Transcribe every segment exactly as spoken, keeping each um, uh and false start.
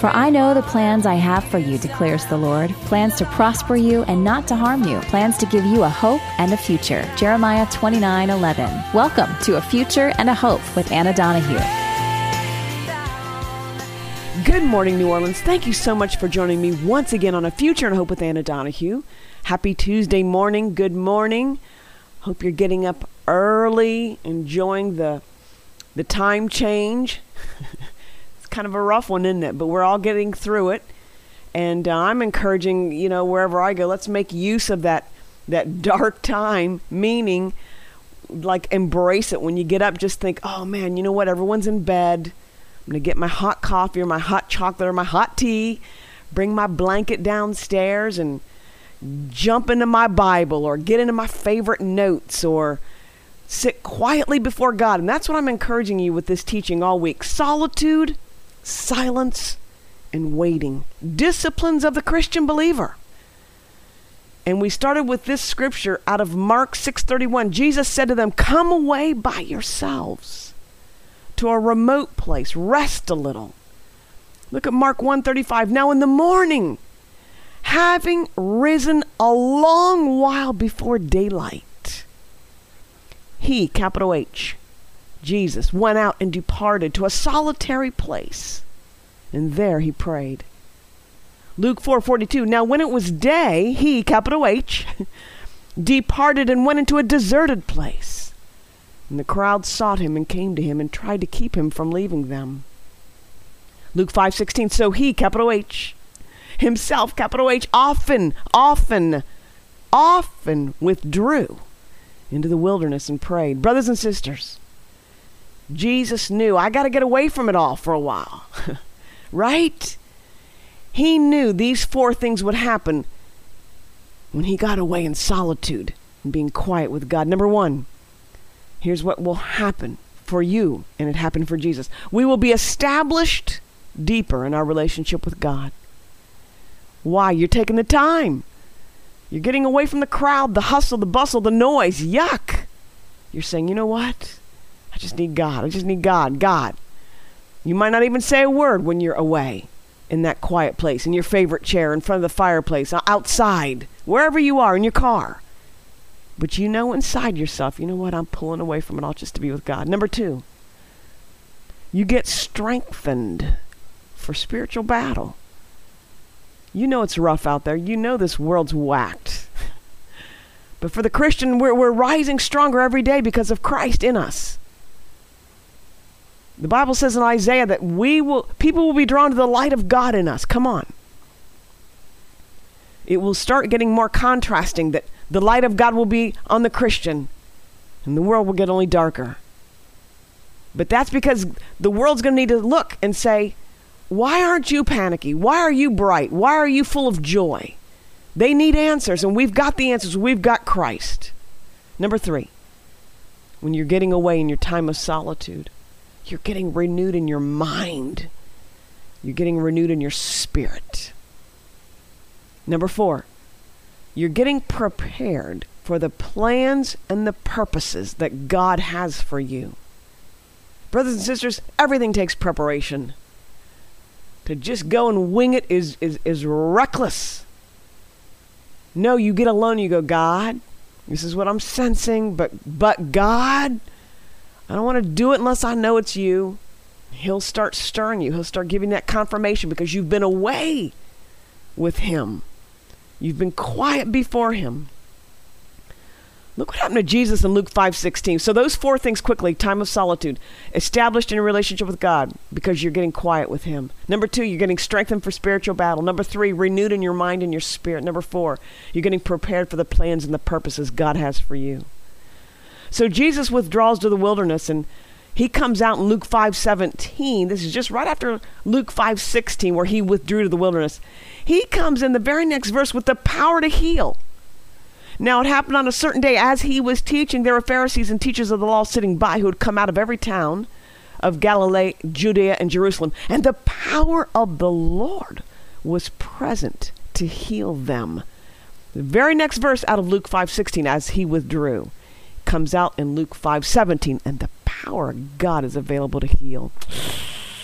For I know the plans I have for you, declares the Lord, plans to prosper you and not to harm you, plans to give you a hope and a future. Jeremiah twenty-nine eleven. Welcome to A Future and a Hope with Anna Donahue. Good morning, New Orleans. Thank you so much for joining me once again on A Future and a Hope with Anna Donahue. Happy Tuesday morning. Good morning. Hope you're getting up early, enjoying the the time change. It's kind of a rough one, isn't it? But we're all getting through it. And uh, I'm encouraging, you know, wherever I go, let's make use of that that dark time, meaning like embrace it. When you get up, just think, oh man, you know what? Everyone's in bed. I'm going to get my hot coffee or my hot chocolate or my hot tea, bring my blanket downstairs and jump into my Bible or get into my favorite notes or sit quietly before God. And that's what I'm encouraging you with this teaching all week. Solitude, silence, and waiting. Disciplines of the Christian believer. And we started with this scripture out of Mark six thirty-one. Jesus said to them, come away by yourselves to a remote place. Rest a little. Look at Mark one thirty-five. Now in the morning, having risen a long while before daylight, he, capital H, Jesus, went out and departed to a solitary place, and there he prayed. Luke four forty-two. Now when it was day, he, capital H, departed and went into a deserted place, and the crowd sought him and came to him and tried to keep him from leaving them. Luke five sixteen. So he, capital H, himself, capital H, often, often, often withdrew into the wilderness and prayed. Brothers and sisters, Jesus knew, I got to get away from it all for a while. Right? He knew these four things would happen when he got away in solitude and being quiet with God. Number one, here's what will happen for you, and it happened for Jesus. We will be established deeper in our relationship with God. Why? You're taking the time. You're getting away from the crowd, the hustle, the bustle, the noise. Yuck. You're saying, you know what? I just need God. I just need God. God. You might not even say a word when you're away in that quiet place, in your favorite chair, in front of the fireplace, outside, wherever you are, in your car. But you know inside yourself, you know what? I'm pulling away from it all just to be with God. Number two, you get strengthened for spiritual battle. You know it's rough out there. You know this world's whacked. But for the Christian, we're, we're rising stronger every day because of Christ in us. The Bible says in Isaiah that we will, people will be drawn to the light of God in us. Come on. It will start getting more contrasting, that the light of God will be on the Christian and the world will get only darker. But that's because the world's going to need to look and say, why aren't you panicky? Why are you bright? Why are you full of joy? They need answers, and we've got the answers. We've got Christ. Number three, when you're getting away in your time of solitude, you're getting renewed in your mind. You're getting renewed in your spirit. Number four, you're getting prepared for the plans and the purposes that God has for you. Brothers and sisters, everything takes preparation. To just go and wing it is, is, is reckless. No, you get alone and you go, God, this is what I'm sensing, but but God, I don't want to do it unless I know it's you. He'll start stirring you. He'll start giving that confirmation because you've been away with him. You've been quiet before him. Look what happened to Jesus in Luke five sixteen. So those four things quickly. Time of solitude. Established in a relationship with God because you're getting quiet with him. Number two, you're getting strengthened for spiritual battle. Number three, renewed in your mind and your spirit. Number four, you're getting prepared for the plans and the purposes God has for you. So Jesus withdraws to the wilderness and he comes out in Luke five seventeen. This is just right after Luke five sixteen where he withdrew to the wilderness. He comes in the very next verse with the power to heal. Now it happened on a certain day as he was teaching, there were Pharisees and teachers of the law sitting by who had come out of every town of Galilee, Judea, and Jerusalem. And the power of the Lord was present to heal them. The very next verse out of Luke five sixteen, as he withdrew, comes out in Luke five seventeen, and the power of God is available to heal.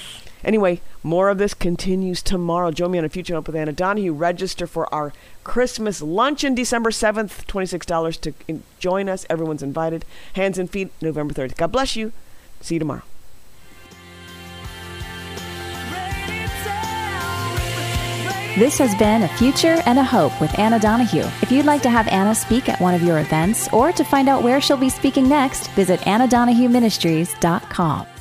Anyway, more of this continues tomorrow. Join me on A Future and Hope with Anna Donahue. Register for our Christmas luncheon December seventh, twenty-six dollars to in- join us. Everyone's invited. Hands and Feet, November third. God bless you. See you tomorrow. This has been A Future and a Hope with Anna Donahue. If you'd like to have Anna speak at one of your events or to find out where she'll be speaking next, visit anna donahue ministries dot com.